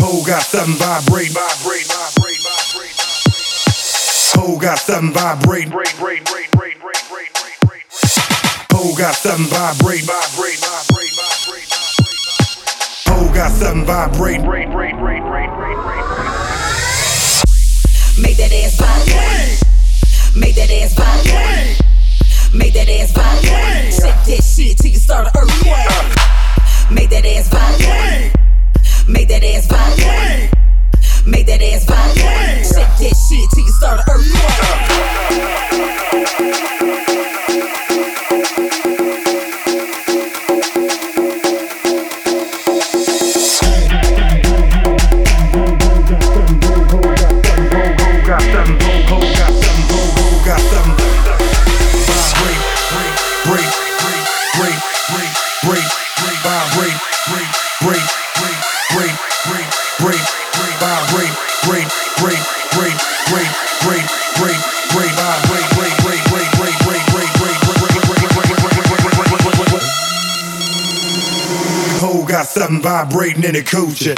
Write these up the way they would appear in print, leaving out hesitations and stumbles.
Ho got something vibrate. Ho got something vibrate. Ho got something vibrate. Ho got something vibrate. Make that ass vibrate. Make that ass vibrate. Make that ass vibrate. Shake that shit till you start an earthquake. Make that ass vibrate. Make that ass vibrate. Make that ass vibrate. Shake that shit till you start an earthquake. Ho got something vibrating in the coochie.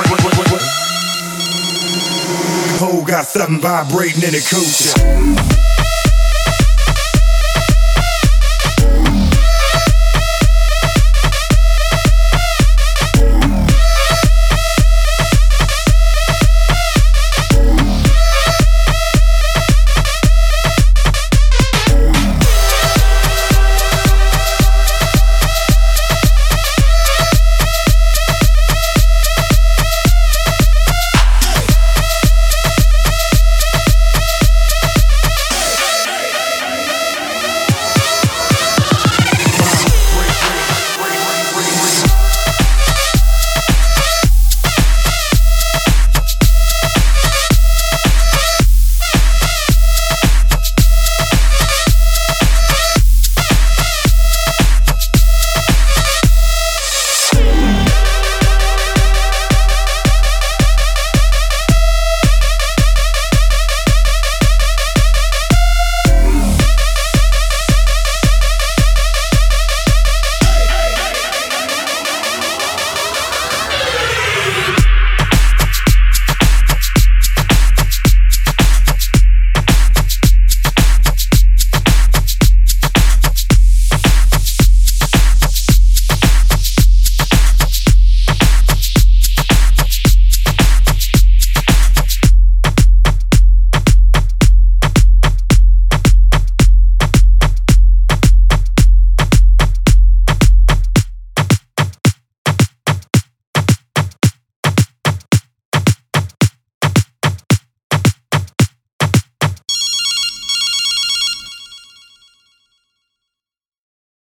Ho got something vibrating in the coochie.